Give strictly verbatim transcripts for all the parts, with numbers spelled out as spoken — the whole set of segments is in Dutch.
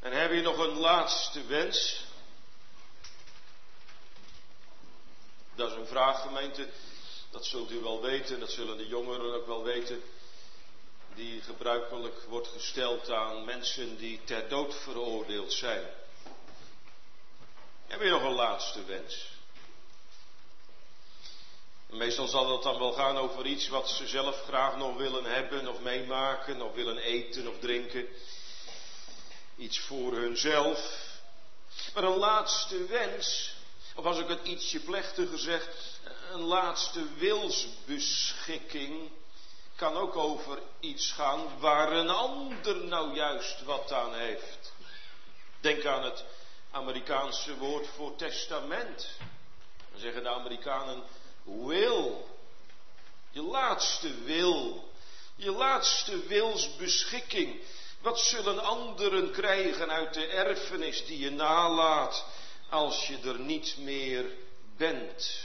En heb je nog een laatste wens? Dat is een vraag, gemeente. Dat zult u wel weten, dat zullen de jongeren ook wel weten. Die gebruikelijk wordt gesteld aan mensen die ter dood veroordeeld zijn. Heb je nog een laatste wens? Meestal zal het dan wel gaan over iets wat ze zelf graag nog willen hebben, of meemaken, of willen eten of drinken. Iets voor hunzelf. Maar een laatste wens, of als ik het ietsje plechtiger zeg, een laatste wilsbeschikking, kan ook over iets gaan waar een ander nou juist wat aan heeft. Denk aan het Amerikaanse woord voor testament. Dan zeggen de Amerikanen wil. Je laatste wil. Je laatste wilsbeschikking. Wat zullen anderen krijgen uit de erfenis die je nalaat als je er niet meer bent?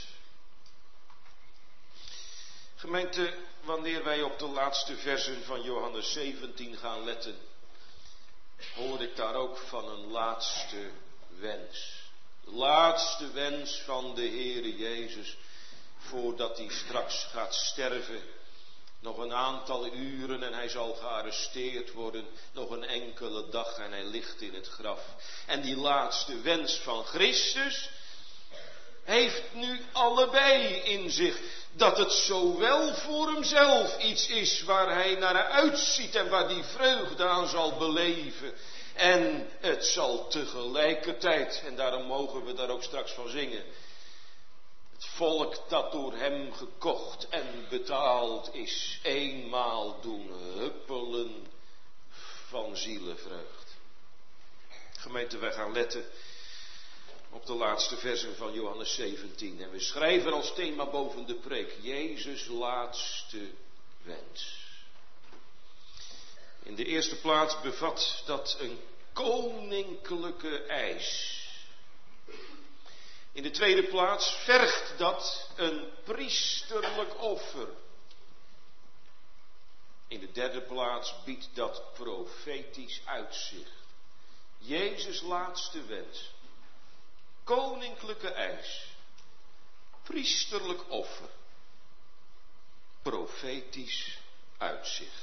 Gemeente, wanneer wij op de laatste versen van Johannes zeventien gaan letten, hoor ik daar ook van een laatste wens. De laatste wens van de Heere Jezus, voordat hij straks gaat sterven. Nog een aantal uren en hij zal gearresteerd worden. Nog een enkele dag en hij ligt in het graf. En die laatste wens van Christus heeft nu allebei in zich. Dat het zowel voor hemzelf iets is waar hij naar uitziet en waar hij vreugde aan zal beleven. En het zal tegelijkertijd, en daarom mogen we daar ook straks van zingen, het volk dat door hem gekocht en betaald is, eenmaal doen huppelen van zielenvreugd. Gemeente, wij gaan letten op de laatste versen van Johannes zeventien. En we schrijven als thema boven de preek, Jezus' laatste wens. In de eerste plaats bevat dat een koninklijke eis. In de tweede plaats vergt dat een priesterlijk offer. In de derde plaats biedt dat profetisch uitzicht. Jezus' laatste wens. Koninklijke eis. Priesterlijk offer. Profetisch uitzicht.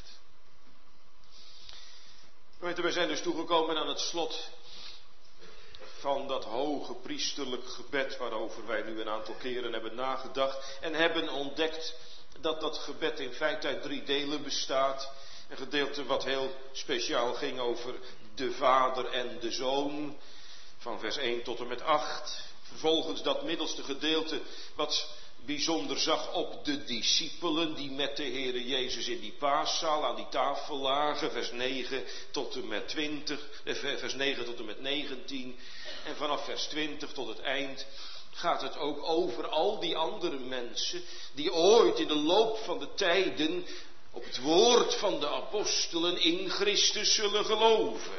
Weet u, we zijn dus toegekomen aan het slot van dat hoge priesterlijk gebed waarover wij nu een aantal keren hebben nagedacht en hebben ontdekt dat dat gebed in feite uit drie delen bestaat. Een gedeelte wat heel speciaal ging over de Vader en de Zoon, van vers één tot en met acht. Vervolgens dat middelste gedeelte wat bijzonder zag op de discipelen die met de Heere Jezus in die paaszaal aan die tafel lagen, vers negen tot en met twintig, vers negen tot en met negentien. En vanaf vers twintig tot het eind gaat het ook over al die andere mensen die ooit in de loop van de tijden op het woord van de apostelen in Christus zullen geloven.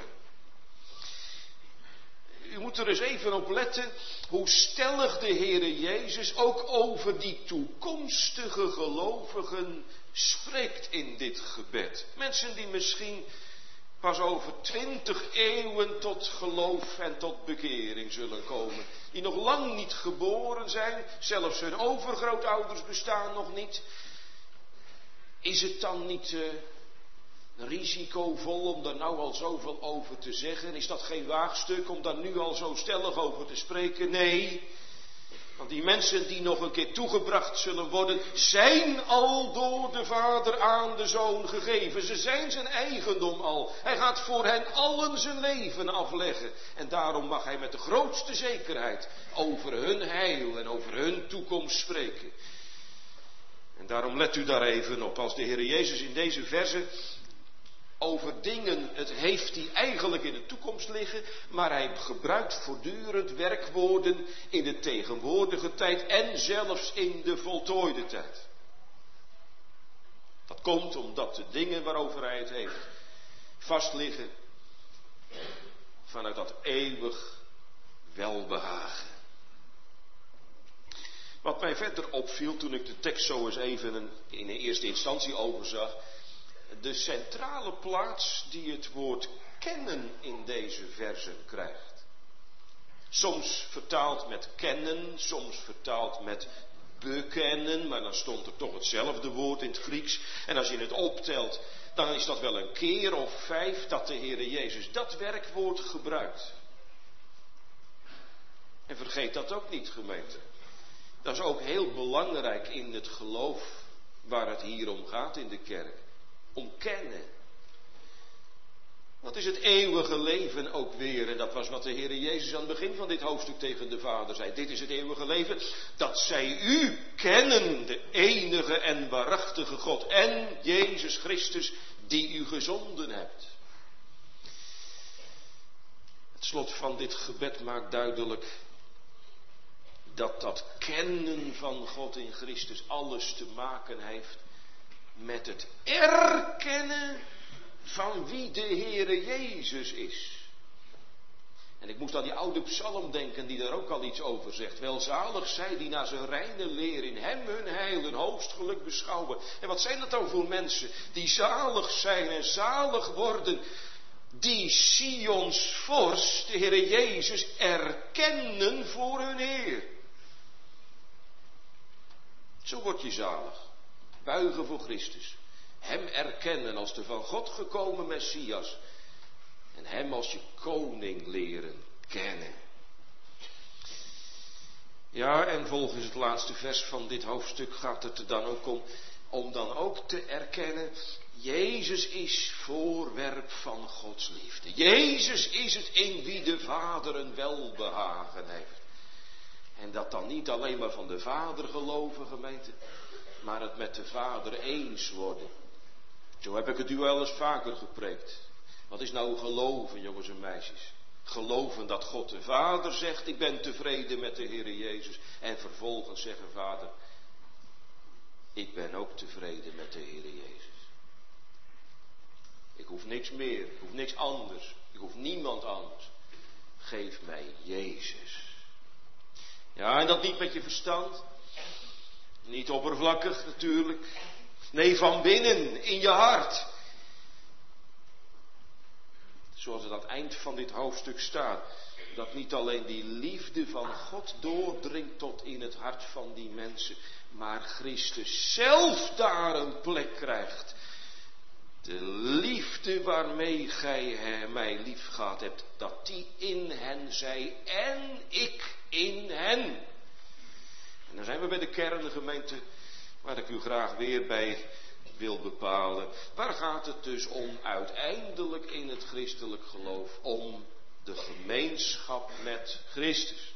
U moet er eens even op letten hoe stellig de Heere Jezus ook over die toekomstige gelovigen spreekt in dit gebed. Mensen die misschien pas over twintig eeuwen tot geloof en tot bekering zullen komen. Die nog lang niet geboren zijn, zelfs hun overgrootouders bestaan nog niet. Is het dan niet uh, risicovol om daar nou al zoveel over te zeggen? Is dat geen waagstuk om daar nu al zo stellig over te spreken? Nee, want die mensen die nog een keer toegebracht zullen worden, zijn al door de Vader aan de Zoon gegeven. Ze zijn zijn eigendom al. Hij gaat voor hen allen zijn leven afleggen. En daarom mag hij met de grootste zekerheid over hun heil en over hun toekomst spreken. En daarom let u daar even op. Als de Heer Jezus in deze verse over dingen, het heeft hij eigenlijk in de toekomst liggen, maar hij gebruikt voortdurend werkwoorden in de tegenwoordige tijd en zelfs in de voltooide tijd. Dat komt omdat de dingen waarover hij het heeft vastliggen vanuit dat eeuwig welbehagen. Wat mij verder opviel toen ik de tekst zo eens even in de eerste instantie overzag, de centrale plaats die het woord erkennen in deze versen krijgt. Soms vertaald met kennen, soms vertaald met bekennen, maar dan stond er toch hetzelfde woord in het Grieks. En als je het optelt, dan is dat wel een keer of vijf dat de Heere Jezus dat werkwoord gebruikt. En vergeet dat ook niet, gemeente. Dat is ook heel belangrijk in het geloof waar het hier om gaat in de kerk. Om kennen. Wat is het eeuwige leven ook weer? En dat was wat de Heere Jezus aan het begin van dit hoofdstuk tegen de Vader zei. Dit is het eeuwige leven, dat zij u kennen, de enige en waarachtige God. En Jezus Christus, die u gezonden hebt. Het slot van dit gebed maakt duidelijk dat dat kennen van God in Christus alles te maken heeft met het erkennen van wie de Heere Jezus is. En ik moest aan die oude psalm denken die daar ook al iets over zegt. Welzalig zij die naar zijn reine leer in hem hun heil en hoogst geluk beschouwen. En wat zijn dat dan voor mensen die zalig zijn en zalig worden, die Sions vorst, de Heere Jezus, erkennen voor hun Heer. Zo word je zalig. Buigen voor Christus. Hem erkennen als de van God gekomen Messias. En hem als je koning leren kennen. Ja, en volgens het laatste vers van dit hoofdstuk gaat het er dan ook om, om dan ook te erkennen, Jezus is voorwerp van Gods liefde. Jezus is het in wie de Vader een welbehagen heeft. En dat dan niet alleen maar van de Vader geloven, gemeente, maar het met de Vader eens worden. Zo heb ik het u wel eens vaker gepreekt. Wat is nou geloven, jongens en meisjes? Geloven dat God de Vader zegt, ik ben tevreden met de Heere Jezus. En vervolgens zeggen, Vader, ik ben ook tevreden met de Heere Jezus. Ik hoef niks meer, ik hoef niks anders, ik hoef niemand anders. Geef mij Jezus. Ja, en dat niet met je verstand. Niet oppervlakkig natuurlijk. Nee, van binnen, in je hart. Zoals het aan het eind van dit hoofdstuk staat. Dat niet alleen die liefde van God doordringt tot in het hart van die mensen. Maar Christus zelf daar een plek krijgt. De liefde waarmee gij mij lief gehad hebt. Dat die in hen zij en ik in hen. En dan zijn we bij de kern, de gemeente, waar ik u graag weer bij wil bepalen. Waar gaat het dus om uiteindelijk in het christelijk geloof? Om de gemeenschap met Christus.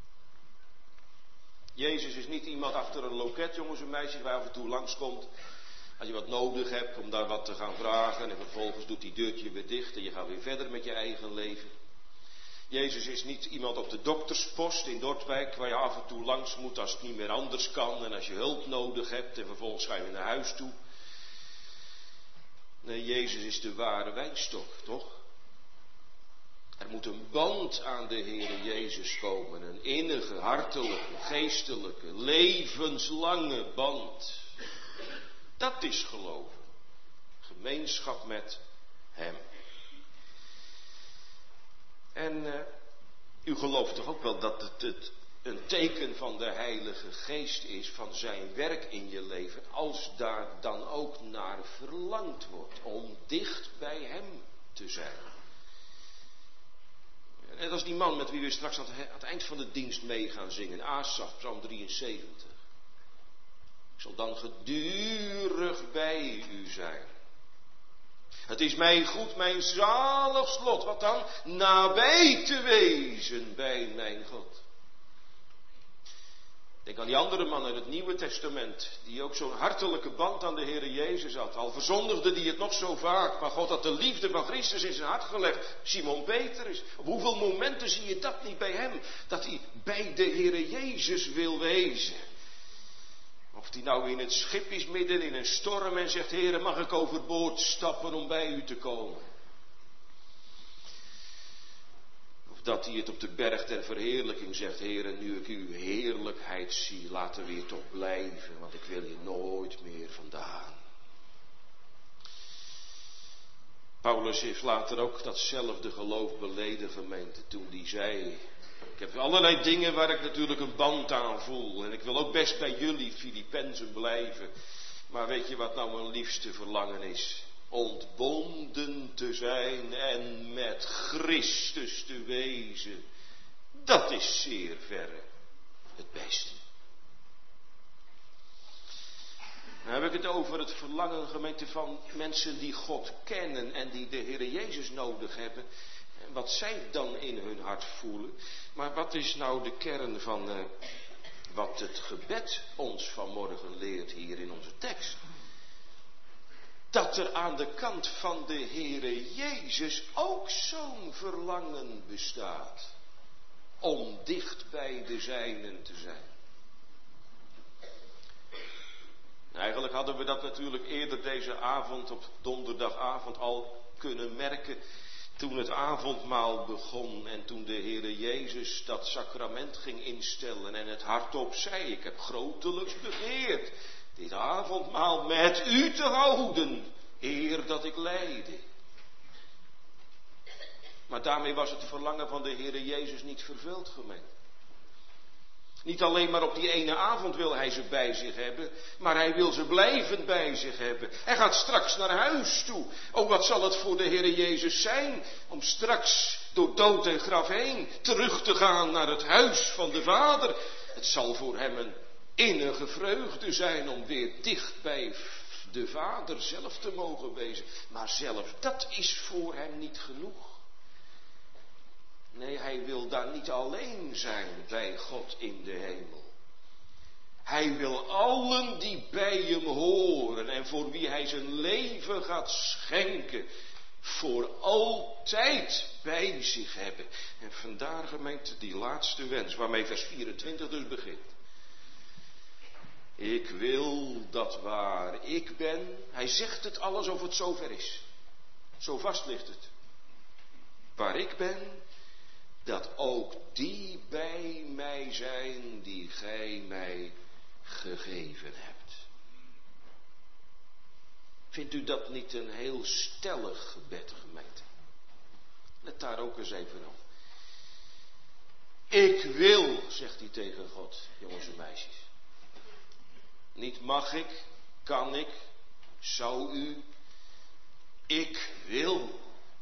Jezus is niet iemand achter een loket, jongens en meisjes, waar af en toe langskomt. Als je wat nodig hebt om daar wat te gaan vragen en vervolgens doet die deurtje weer dicht en je gaat weer verder met je eigen leven. Jezus is niet iemand op de dokterspost in Dordtwijk waar je af en toe langs moet als het niet meer anders kan en als je hulp nodig hebt en vervolgens ga je naar huis toe. Nee, Jezus is de ware wijnstok, toch? Er moet een band aan de Heere Jezus komen, een innige, hartelijke, geestelijke, levenslange band. Dat is geloven. Gemeenschap met Hem. En uh, u gelooft toch ook wel dat het, het een teken van de Heilige Geest is, van zijn werk in je leven, als daar dan ook naar verlangd wordt, om dicht bij Hem te zijn. En dat is die man met wie we straks aan het, aan het eind van de dienst mee gaan zingen, Asaf, Psalm drieënzeventig. Ik zal dan gedurig bij u zijn. Het is mij goed, mijn zalig slot, wat dan? Nabij te wezen bij mijn God. Denk aan die andere man uit het Nieuwe Testament, die ook zo'n hartelijke band aan de Heere Jezus had. Al verzondigde die het nog zo vaak, maar God had de liefde van Christus in zijn hart gelegd. Simon Petrus, op hoeveel momenten zie je dat niet bij hem? Dat hij bij de Heere Jezus wil wezen. Of die nou in het schip is midden in een storm en zegt, Heere, mag ik overboord stappen om bij u te komen? Of dat hij het op de berg ter verheerlijking zegt, Heere, nu ik uw heerlijkheid zie, laten we hier toch blijven, want ik wil hier nooit meer vandaan. Paulus heeft later ook datzelfde geloof beleden, gemeente, toen hij zei: ik heb allerlei dingen waar ik natuurlijk een band aan voel. En ik wil ook best bij jullie Filippenzen blijven. Maar weet je wat nou mijn liefste verlangen is? Ontbonden te zijn en met Christus te wezen. Dat is zeer verre het beste. Dan heb ik het over het verlangen, gemeente, van mensen die God kennen en die de Heer Jezus nodig hebben. En wat zij dan in hun hart voelen. Maar wat is nou de kern van uh, wat het gebed ons vanmorgen leert hier in onze tekst? Dat er aan de kant van de Heere Jezus ook zo'n verlangen bestaat. Om dicht bij de zijnen te zijn. Eigenlijk hadden we dat natuurlijk eerder deze avond, op donderdagavond, al kunnen merken. Toen het avondmaal begon en toen de Heere Jezus dat sacrament ging instellen en het hardop zei: ik heb grotelijks begeerd dit avondmaal met u te houden, eer dat ik lijde. Maar daarmee was het verlangen van de Heere Jezus niet vervuld, gemeente. Niet alleen maar op die ene avond wil hij ze bij zich hebben, maar hij wil ze blijvend bij zich hebben. Hij gaat straks naar huis toe. Oh, wat zal het voor de Heere Jezus zijn om straks door dood en graf heen terug te gaan naar het huis van de Vader. Het zal voor hem een innige vreugde zijn om weer dicht bij de Vader zelf te mogen wezen. Maar zelfs dat is voor hem niet genoeg. Nee, hij wil daar niet alleen zijn bij God in de hemel. Hij wil allen die bij hem horen en voor wie hij zijn leven gaat schenken, voor altijd bij zich hebben. En vandaar, gemeente, die laatste wens, waarmee vers vierentwintig dus begint. Ik wil dat waar ik ben, hij zegt het alles of het zover is. Zo vast ligt het. Waar ik ben, dat ook die bij mij zijn die gij mij gegeven hebt. Vindt u dat niet een heel stellig gebed, gemeente? Let daar ook eens even op. Ik wil, zegt hij tegen God, jongens en meisjes. Niet mag ik, kan ik, zou u. Ik wil.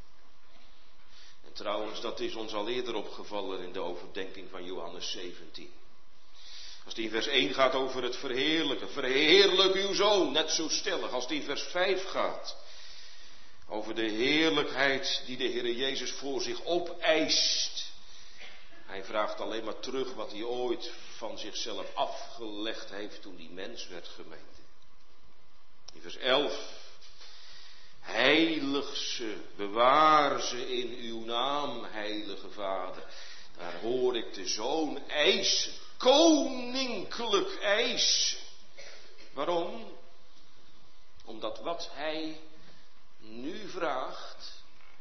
En trouwens, dat is ons al eerder opgevallen in de overdenking van Johannes zeventien. Als die in vers één gaat over het verheerlijken. Verheerlijk uw zoon, net zo stellig. Als die in vers vijf gaat over de heerlijkheid die de Heer Jezus voor zich opeist. Hij vraagt alleen maar terug wat hij ooit van zichzelf afgelegd heeft toen hij mens werd, gemeente. In vers elf. Heilig ze, bewaar ze in uw naam, heilige Vader. Daar hoor ik de Zoon eisen, koninklijk eisen. Waarom? Omdat wat hij nu vraagt,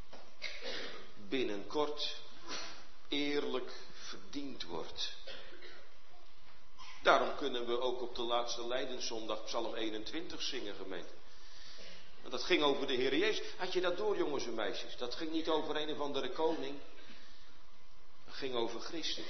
binnenkort eerlijk verdiend wordt. Daarom kunnen we ook op de laatste Lijdenszondag Psalm eenentwintig zingen, gemeente. Dat ging over de Heer Jezus. Had je dat door, jongens en meisjes? Dat ging niet over een of andere koning. Dat ging over Christus.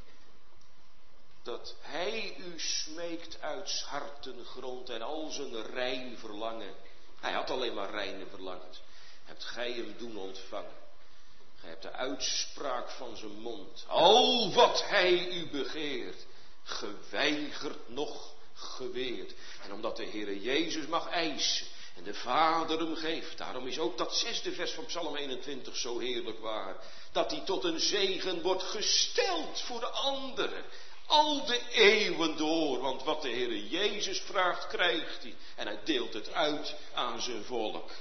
Dat hij u smeekt uit hartengrond en al zijn rein verlangen. Hij had alleen maar reine verlangens. Hebt gij hem doen ontvangen. Gij hebt de uitspraak van zijn mond. Al wat hij u begeert. Geweigerd nog geweerd. En omdat de Heer Jezus mag eisen. En de Vader hem geeft. Daarom is ook dat zesde vers van Psalm eenentwintig zo heerlijk waar. Dat hij tot een zegen wordt gesteld voor de anderen. Al de eeuwen door. Want wat de Heer Jezus vraagt, krijgt hij. En hij deelt het uit aan zijn volk.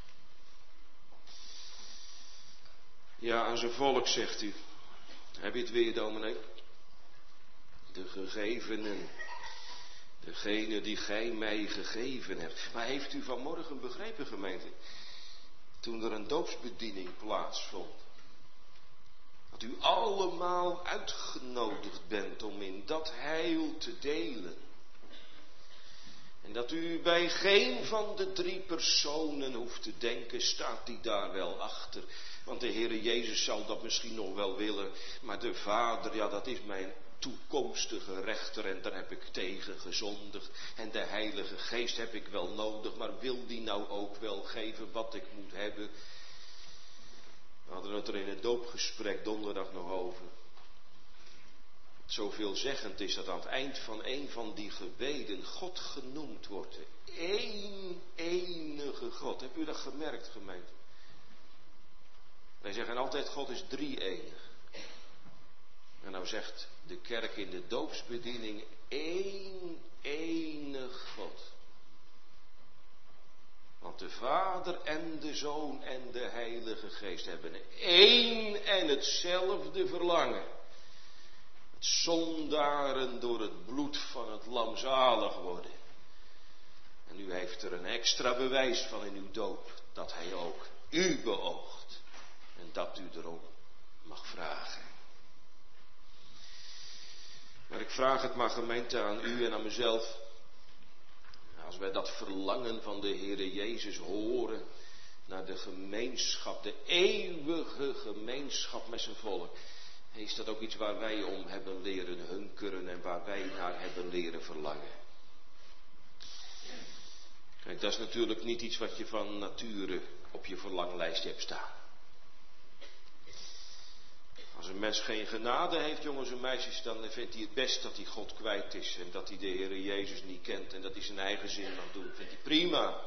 Ja, aan zijn volk, zegt u. Heb je het weer, dominee? De gegevenen. Degene die gij mij gegeven hebt. Maar heeft u vanmorgen begrepen, gemeente? Toen er een doopsbediening plaatsvond. Dat u allemaal uitgenodigd bent om in dat heil te delen. En dat u bij geen van de drie personen hoeft te denken, staat die daar wel achter. Want de Heere Jezus zal dat misschien nog wel willen. Maar de Vader, ja, dat is mijn toekomstige rechter en daar heb ik tegen gezondigd. En de Heilige Geest heb ik wel nodig, maar wil die nou ook wel geven wat ik moet hebben? We hadden het er in het doopgesprek donderdag nog over. Zoveelzeggend is dat aan het eind van een van die gebeden God genoemd wordt. Eén enige God. Heb u dat gemerkt, gemeente? Wij zeggen altijd God is drie-enig. En nou zegt de kerk in de doopsbediening één enig God. Want de Vader en de Zoon en de Heilige Geest hebben één en hetzelfde verlangen. Het zondaren door het bloed van het lam zalig worden. En u heeft er een extra bewijs van in uw doop. Dat hij ook u beoogt. En dat u erom mag vragen. Maar ik vraag het maar, gemeente, aan u en aan mezelf. Als wij dat verlangen van de Heere Jezus horen. Naar de gemeenschap, de eeuwige gemeenschap met zijn volk. Is dat ook iets waar wij om hebben leren hunkeren en waar wij naar hebben leren verlangen? Kijk, dat is natuurlijk niet iets wat je van nature op je verlanglijstje hebt staan. Als een mens geen genade heeft, jongens en meisjes, dan vindt hij het best dat hij God kwijt is. En dat hij de Heere Jezus niet kent en dat hij zijn eigen zin mag doen. Vindt hij prima.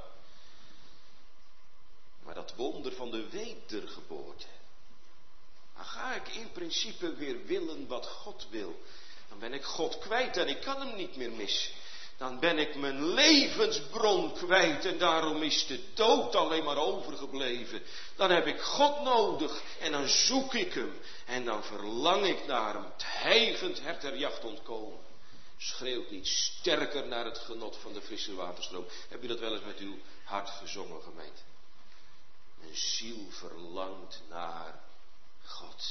Maar dat wonder van de wedergeboorte. Dan ga ik in principe weer willen wat God wil. Dan ben ik God kwijt en ik kan hem niet meer missen. Dan ben ik mijn levensbron kwijt en daarom is de dood alleen maar overgebleven. Dan heb ik God nodig en dan zoek ik hem. En dan verlang ik naar hem. Het hijgend hert der jacht ontkomen. Schreeuwt niet sterker naar het genot van de frisse waterstroom. Heb je dat wel eens met uw hart gezongen, gemeente? Mijn ziel verlangt naar God.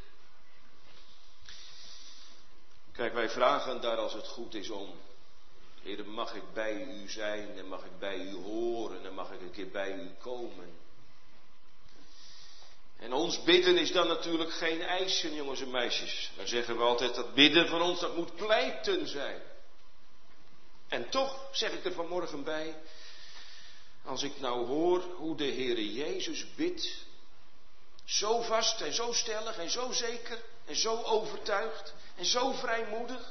Kijk, wij vragen daar als het goed is om. Heer, mag ik bij u zijn en mag ik bij u horen en mag ik een keer bij u komen. En ons bidden is dan natuurlijk geen eisen, jongens en meisjes. Dan zeggen we altijd dat bidden van ons, dat moet pleiten zijn. En toch zeg ik er vanmorgen bij, als ik nou hoor hoe de Heere Jezus bidt, zo vast en zo stellig en zo zeker en zo overtuigd en zo vrijmoedig.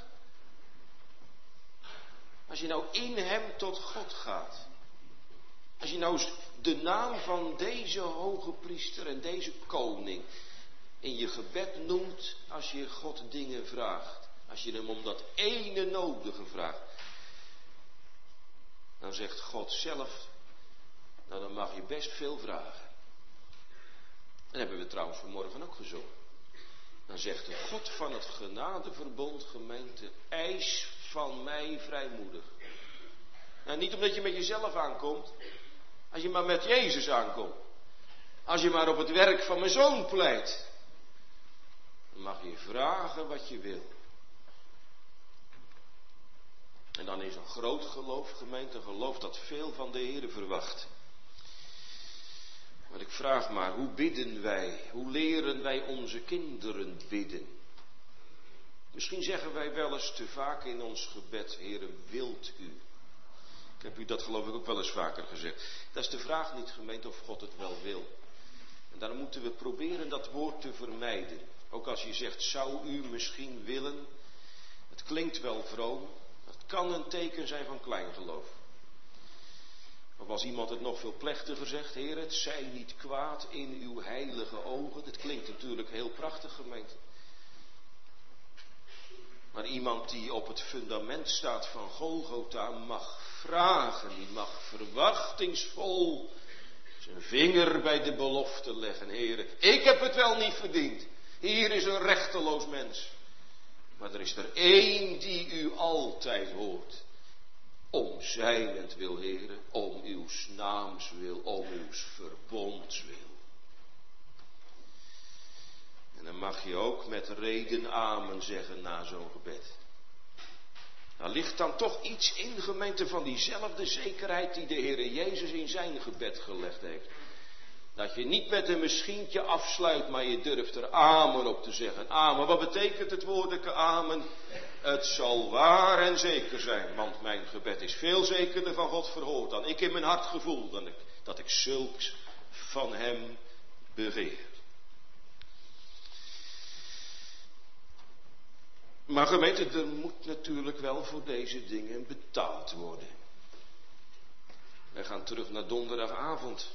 Als je nou in hem tot God gaat. Als je nou de naam van deze hoge priester en deze koning in je gebed noemt als je God dingen vraagt. Als je hem om dat ene nodige vraagt. Dan zegt God zelf, nou dan mag je best veel vragen. Dat hebben we trouwens vanmorgen ook gezongen. Dan zegt de God van het genadeverbond, gemeente, eis van mij vrijmoedig. Nou, niet omdat je met jezelf aankomt, als je maar met Jezus aankomt. Als je maar op het werk van mijn zoon pleit. Dan mag je vragen wat je wil. En dan is een groot geloof, gemeente, een geloof dat veel van de Heere verwacht. Maar ik vraag maar, hoe bidden wij? Hoe leren wij onze kinderen bidden? Misschien zeggen wij wel eens te vaak in ons gebed, Heere, wilt u? Ik heb u dat geloof ik ook wel eens vaker gezegd. Dat is de vraag niet, gemeente, of God het wel wil. En daarom moeten we proberen dat woord te vermijden. Ook als je zegt, zou u misschien willen? Het klinkt wel vroom. Het kan een teken zijn van kleingeloof. Of als iemand het nog veel plechtiger zegt, Heer, het zij niet kwaad in uw heilige ogen. Dat klinkt natuurlijk heel prachtig, gemeente. Maar iemand die op het fundament staat van Golgotha mag vragen, die mag verwachtingsvol zijn vinger bij de belofte leggen. Heer, ik heb het wel niet verdiend. Hier is een rechteloos mens. Maar er is er één die u altijd hoort. Om zijnent wil, Heere, om uw naams wil, om uw verbonds wil. En dan mag je ook met reden amen zeggen na zo'n gebed. Daar ligt dan toch iets in, gemeente, van diezelfde zekerheid die de Heere Jezus in zijn gebed gelegd heeft. Dat je niet met een misschientje afsluit, maar je durft er amen op te zeggen. Amen, wat betekent het woordelijke amen? Het zal waar en zeker zijn, want mijn gebed is veel zekerder van God verhoord dan ik in mijn hart gevoel, dan ik, dat ik zulks van hem begeer. Maar gemeente, er moet natuurlijk wel voor deze dingen betaald worden. Wij gaan terug naar donderdagavond.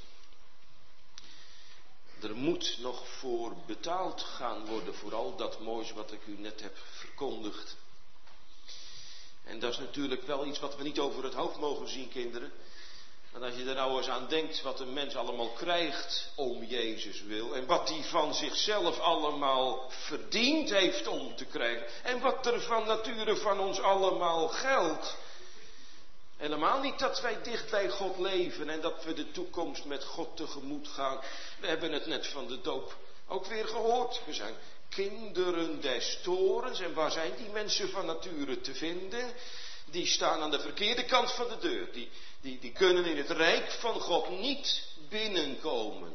Er moet nog voor betaald gaan worden, vooral dat moois wat ik u net heb verkondigd. En dat is natuurlijk wel iets wat we niet over het hoofd mogen zien, kinderen. Want als je er nou eens aan denkt wat een mens allemaal krijgt om Jezus wil. En wat hij van zichzelf allemaal verdiend heeft om te krijgen. En wat er van nature van ons allemaal geldt. Helemaal niet dat wij dicht bij God leven en dat we de toekomst met God tegemoet gaan. We hebben het net van de doop ook weer gehoord. We zijn kinderen des torens. En waar zijn die mensen van nature te vinden? Die staan aan de verkeerde kant van de deur. Die, die, die kunnen in het rijk van God niet binnenkomen.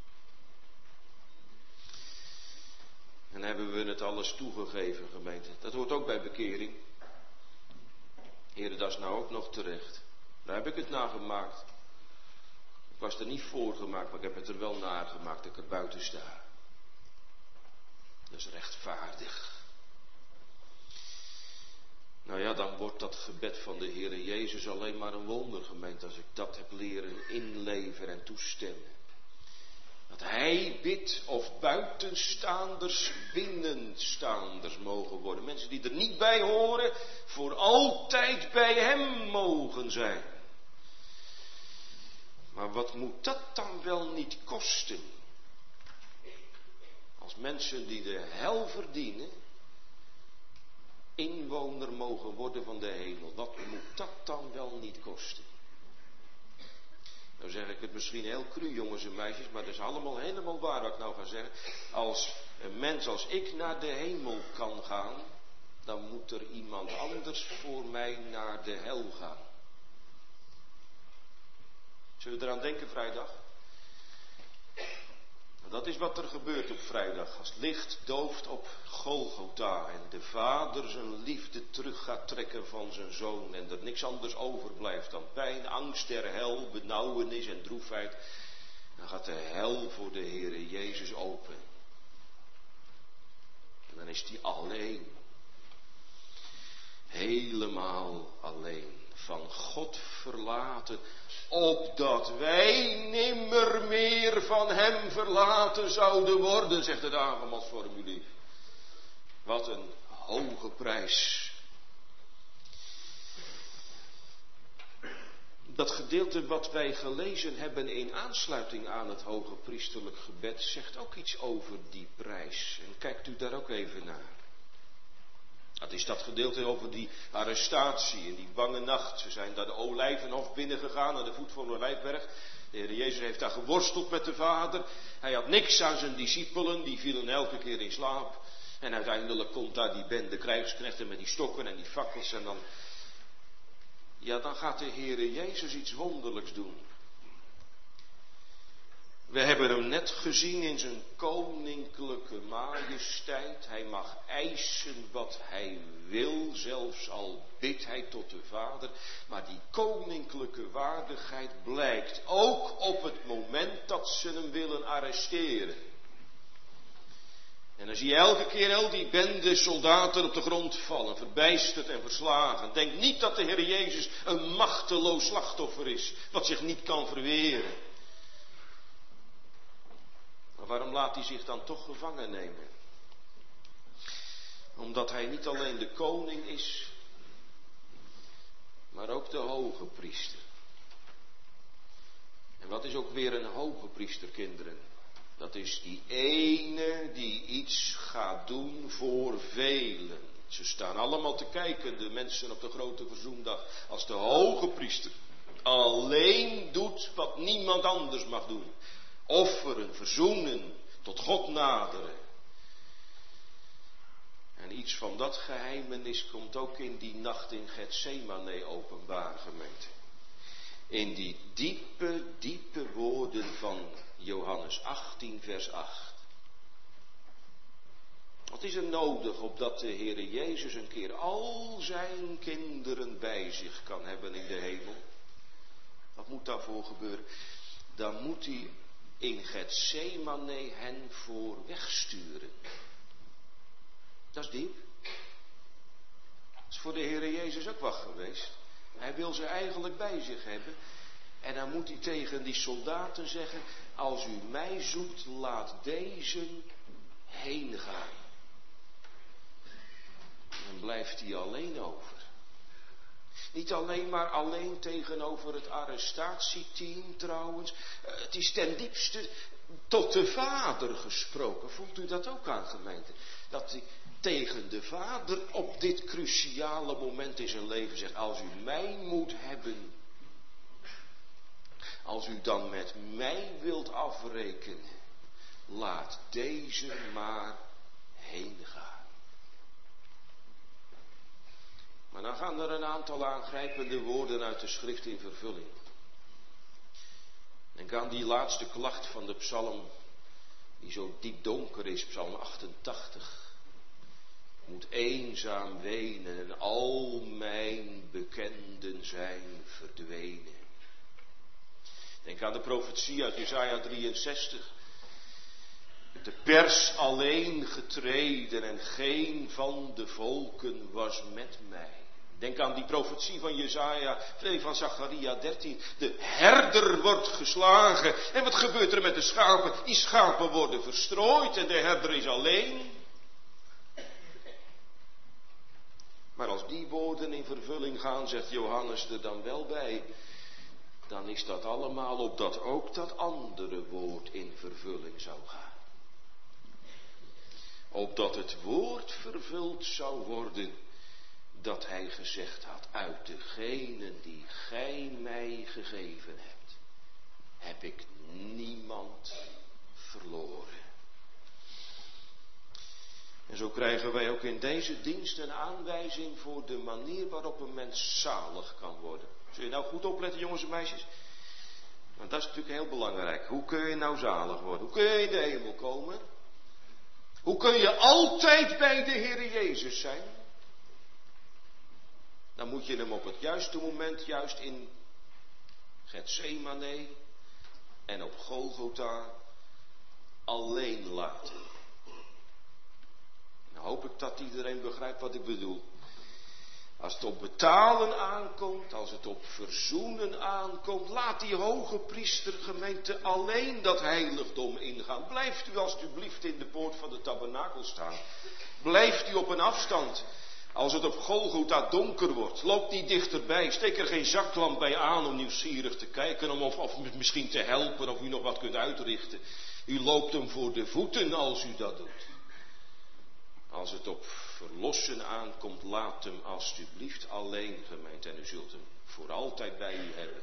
En hebben we het alles toegegeven, gemeente. Dat hoort ook bij bekering. Heren, dat is nou ook nog terecht. Daar heb ik het nagemaakt. Ik was er niet voor gemaakt, maar ik heb het er wel nagemaakt dat ik er buiten sta. Dat is rechtvaardig. Nou ja, dan wordt dat gebed van de Heere Jezus alleen maar een wonder, gemeente, als ik dat heb leren inleveren en toestemmen. Dat Hij bidt of buitenstaanders binnenstaanders mogen worden. Mensen die er niet bij horen, voor altijd bij Hem mogen zijn. Maar wat moet dat dan wel niet kosten? Als mensen die de hel verdienen, inwoner mogen worden van de hemel. Wat moet dat dan wel niet kosten? Nou zeg ik het misschien heel cru, jongens en meisjes, maar het is allemaal helemaal waar wat ik nou ga zeggen. Als een mens als ik naar de hemel kan gaan, dan moet er iemand anders voor mij naar de hel gaan. Zullen we eraan denken vrijdag? Dat is wat er gebeurt op vrijdag, als het licht dooft op Golgotha en de vader zijn liefde terug gaat trekken van zijn zoon en er niks anders overblijft dan pijn, angst der hel, benauwenis en droefheid. Dan gaat de hel voor de Heere Jezus open. En dan is hij alleen. Helemaal alleen. Van God verlaten, opdat wij nimmer meer van Hem verlaten zouden worden, zegt het avondmaalsformulier. Wat een hoge prijs. Dat gedeelte wat wij gelezen hebben in aansluiting aan het hoge priesterlijk gebed, zegt ook iets over die prijs. En kijkt u daar ook even naar. Dat is dat gedeelte over die arrestatie en die bange nacht. Ze zijn daar de Olijvenhof binnengegaan aan de voet van de Olijfberg. De Heer Jezus heeft daar geworsteld met de Vader. Hij had niks aan zijn discipelen, die vielen elke keer in slaap. En uiteindelijk komt daar die bende krijgsknechten met die stokken en die fakkels. En dan, ja, dan gaat de Heer Jezus iets wonderlijks doen. We hebben hem net gezien in zijn koninklijke majesteit. Hij mag eisen wat hij wil, zelfs al bidt hij tot de Vader. Maar die koninklijke waardigheid blijkt ook op het moment dat ze hem willen arresteren. En dan zie je elke keer al die bende soldaten op de grond vallen, verbijsterd en verslagen. Denk niet dat de Heer Jezus een machteloos slachtoffer is, wat zich niet kan verweren. Maar waarom laat hij zich dan toch gevangen nemen? Omdat hij niet alleen de koning is, maar ook de hoge priester. En wat is ook weer een hoge priester, kinderen? Dat is die ene die iets gaat doen voor velen. Ze staan allemaal te kijken, de mensen op de grote verzoendag, als de hoge priester alleen doet wat niemand anders mag doen. Offeren, verzoenen, tot God naderen. En En iets van dat geheimenis komt ook in die nacht in Getsemane openbaar, gemeente. In die diepe, diepe woorden van Johannes achttien, vers acht. Wat is er nodig opdat de Heere Jezus een keer al zijn kinderen bij zich kan hebben in de hemel? Wat moet daarvoor gebeuren? Dan moet hij in Getsemane hen voor wegsturen. Dat is diep. Dat is voor de Heere Jezus ook wat geweest. Hij wil ze eigenlijk bij zich hebben. En dan moet hij tegen die soldaten zeggen: als u mij zoekt, laat deze heen gaan. Dan blijft hij alleen over. Niet alleen maar alleen tegenover het arrestatieteam trouwens. Het is ten diepste tot de Vader gesproken. Voelt u dat ook aan, gemeente? Dat hij tegen de Vader op dit cruciale moment in zijn leven zegt: als u mij moet hebben, als u dan met mij wilt afrekenen, laat deze maar heen gaan. Maar dan gaan er een aantal aangrijpende woorden uit de schrift in vervulling. Denk aan die laatste klacht van de psalm, die zo diep donker is, psalm achtentachtig. Ik moet eenzaam wenen en al mijn bekenden zijn verdwenen. Denk aan de profetie uit Jesaja drieënzestig. De pers alleen getreden en geen van de volken was met mij. Denk aan die profetie van Jesaja, van Zacharia dertien. De herder wordt geslagen. En wat gebeurt er met de schapen? Die schapen worden verstrooid en de herder is alleen. Maar als die woorden in vervulling gaan, zegt Johannes er dan wel bij, dan is dat allemaal opdat ook dat andere woord in vervulling zou gaan. Opdat het woord vervuld zou worden dat hij gezegd had: uit degenen die gij mij gegeven hebt, heb ik niemand verloren. En zo krijgen wij ook in deze dienst een aanwijzing voor de manier waarop een mens zalig kan worden. Zul je nou goed opletten, jongens en meisjes? Want dat is natuurlijk heel belangrijk. Hoe kun je nou zalig worden? Hoe kun je in de hemel komen? Hoe kun je altijd bij de Heer Jezus zijn? Dan moet je hem op het juiste moment, juist in Getsemane en op Golgotha, alleen laten. Dan hoop ik dat iedereen begrijpt wat ik bedoel. Als het op betalen aankomt, als het op verzoenen aankomt, laat die hoge priestergemeente alleen dat heiligdom ingaan. Blijft u alstublieft in de poort van de tabernakel staan. Blijft u op een afstand. Als het op Golgotha donker wordt, loopt niet dichterbij. Steek er geen zaklamp bij aan om nieuwsgierig te kijken, om of, of misschien te helpen of u nog wat kunt uitrichten. U loopt hem voor de voeten als u dat doet. Als het op verlossen aankomt, laat hem alstublieft alleen, gemeente. En u zult hem voor altijd bij u hebben.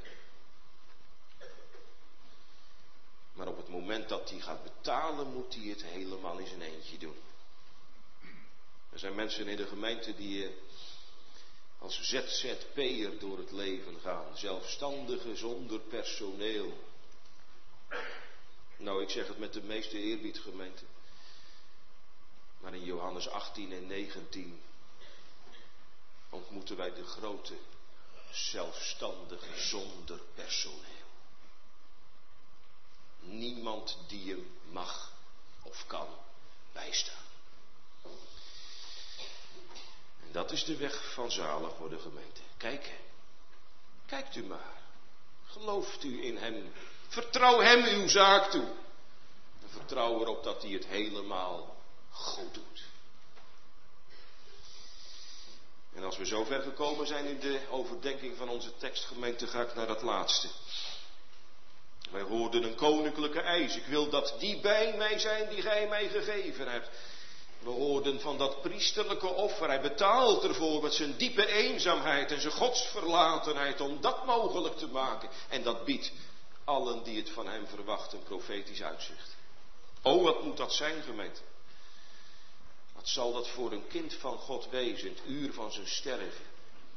Maar op het moment dat hij gaat betalen, moet hij het helemaal in zijn eentje doen. Er zijn mensen in de gemeente die als Z Z P'er door het leven gaan. Zelfstandigen zonder personeel. Nou, ik zeg het met de meeste eerbied, gemeente. Maar in Johannes achttien en negentien ontmoeten wij de grote zelfstandige zonder personeel. Niemand die hem mag of kan bijstaan. En dat is de weg van zalig worden, gemeente. Kijk, kijkt u maar. Gelooft u in hem. Vertrouw hem uw zaak toe. En vertrouw erop dat hij het helemaal goed doet. En als we zover gekomen zijn in de overdenking van onze tekstgemeente, ga ik naar dat laatste. Wij hoorden een koninklijke eis. Ik wil dat die bij mij zijn die gij mij gegeven hebt. We hoorden van dat priesterlijke offer. Hij betaalt ervoor met zijn diepe eenzaamheid en zijn godsverlatenheid om dat mogelijk te maken. En dat biedt allen die het van hem verwachten profetisch uitzicht. O, wat moet dat zijn, gemeente? Wat zal dat voor een kind van God wezen, het uur van zijn sterven?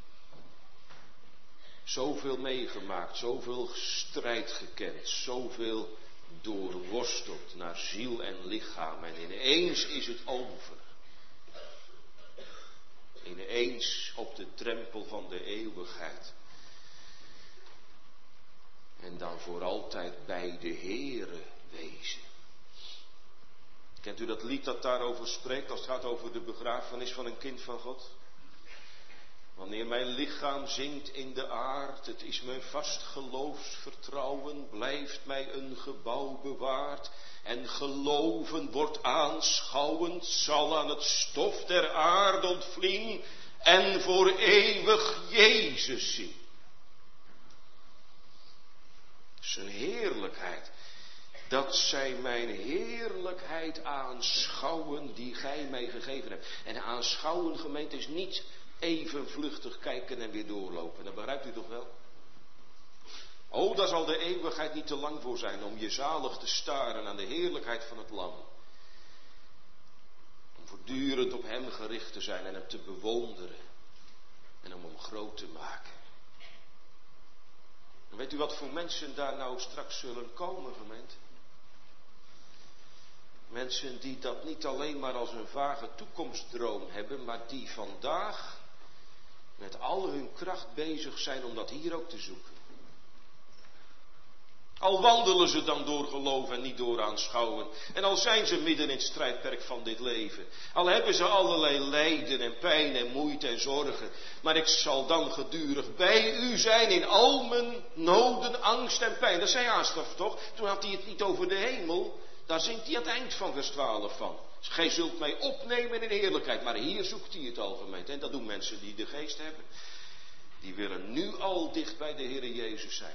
Zoveel meegemaakt, zoveel strijd gekend, zoveel doorworsteld naar ziel en lichaam. En ineens is het over. Ineens op de drempel van de eeuwigheid. En dan voor altijd bij de Heere wezen. Kent u dat lied dat daarover spreekt als het gaat over de begrafenis van een kind van God? Wanneer mijn lichaam zinkt in de aard, het is mijn vast geloofsvertrouwen, blijft mij een gebouw bewaard. En geloven wordt aanschouwend, zal aan het stof der aarde ontvlien en voor eeuwig Jezus zien. Zijn heerlijkheid, dat zij mijn heerlijkheid aanschouwen die gij mij gegeven hebt. En aanschouwen, gemeente, is niet even vluchtig kijken en weer doorlopen. Dat begrijpt u toch wel? Oh, daar zal de eeuwigheid niet te lang voor zijn om je zalig te staren aan de heerlijkheid van het Lam. Om voortdurend op hem gericht te zijn en hem te bewonderen. En om hem groot te maken. En weet u wat voor mensen daar nou straks zullen komen, gemeente? Mensen die dat niet alleen maar als een vage toekomstdroom hebben, maar die vandaag met al hun kracht bezig zijn om dat hier ook te zoeken. Al wandelen ze dan door geloof en niet door aanschouwen. En al zijn ze midden in het strijdperk van dit leven. Al hebben ze allerlei lijden en pijn en moeite en zorgen. Maar ik zal dan gedurig bij u zijn in al mijn noden, angst en pijn. Dat zei Asaf toch? Toen had hij het niet over de hemel. Daar zingt hij aan het eind van vers twaalf van. Gij zult mij opnemen in heerlijkheid. Maar hier zoekt hij het algemeen. En dat doen mensen die de geest hebben. Die willen nu al dicht bij de Heere Jezus zijn.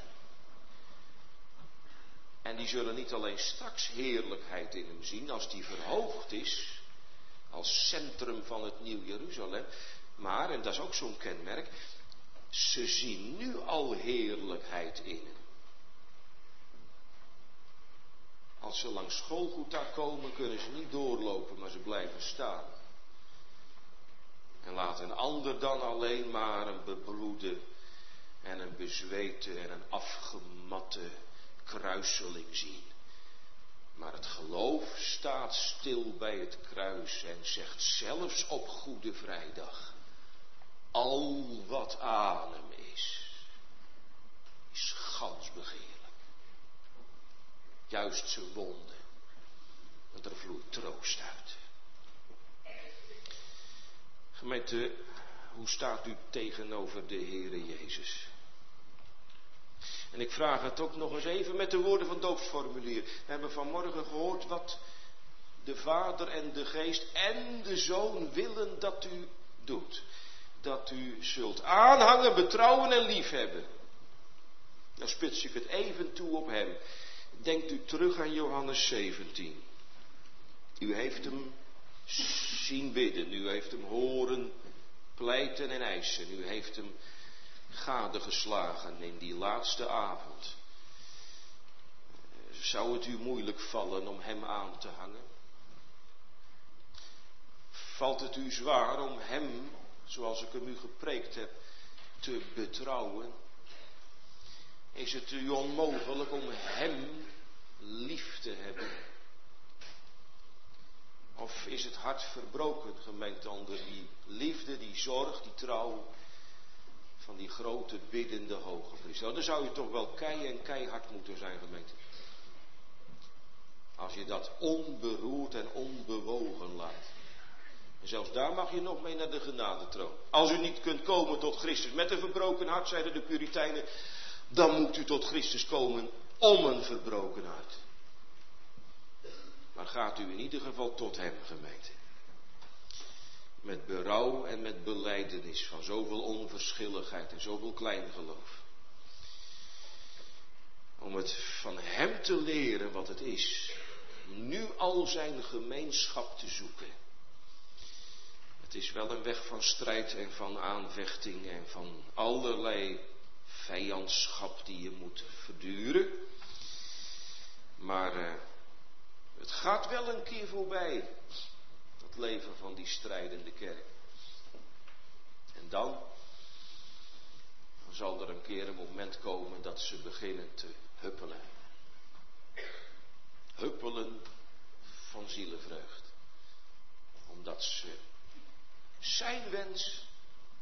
En die zullen niet alleen straks heerlijkheid in hem zien, als die verhoogd is, als centrum van het Nieuw Jeruzalem. Maar, en dat is ook zo'n kenmerk, ze zien nu al heerlijkheid in hem. Als ze langs Golgotha komen, kunnen ze niet doorlopen, maar ze blijven staan. En laat een ander dan alleen maar een bebloede en een bezweten en een afgematte kruiseling zien. Maar het geloof staat stil bij het kruis en zegt zelfs op Goede Vrijdag: al wat aan hem is, is gans begeerlijk. Juist zijn wonden, want er vloeit troost uit. Gemeente, hoe staat u tegenover de Heere Jezus? En ik vraag het ook nog eens even met de woorden van het doopsformulier. We hebben vanmorgen gehoord wat de Vader en de Geest en de Zoon willen dat u doet. Dat u zult aanhangen, betrouwen en liefhebben. Dan spits ik het even toe op hem. Denkt u terug aan Johannes zeventien. U heeft hem zien bidden. U heeft hem horen pleiten en eisen. U heeft hem gadegeslagen in die laatste avond. Zou het u moeilijk vallen om hem aan te hangen? Valt het u zwaar om hem, zoals ik hem u gepreekt heb, te betrouwen? Is het u onmogelijk om hem lief te hebben? Of is het hart verbroken, gemeente, onder die liefde, die zorg, die trouw van die grote biddende hoge priester? Nou, dan zou je toch wel kei en keihard moeten zijn, gemeente. Als je dat onberoerd en onbewogen laat. En zelfs daar mag je nog mee naar de genadetroon. Als u niet kunt komen tot Christus met een verbroken hart, zeiden de Puritijnen, dan moet u tot Christus komen om een verbroken hart. Maar gaat u in ieder geval tot hem, gemeente. Met berouw en met belijdenis van zoveel onverschilligheid en zoveel kleingeloof. Om het van hem te leren wat het is. Nu al zijn gemeenschap te zoeken. Het is wel een weg van strijd en van aanvechting en van allerlei vijandschap die je moet verduren. Maar uh, het gaat wel een keer voorbij. Dat het leven van die strijdende kerk. En dan, dan zal er een keer een moment komen dat ze beginnen te huppelen. Huppelen van zielenvreugd. Omdat ze zijn wens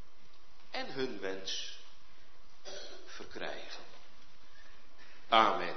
en hun wens verkrijgen. Amen.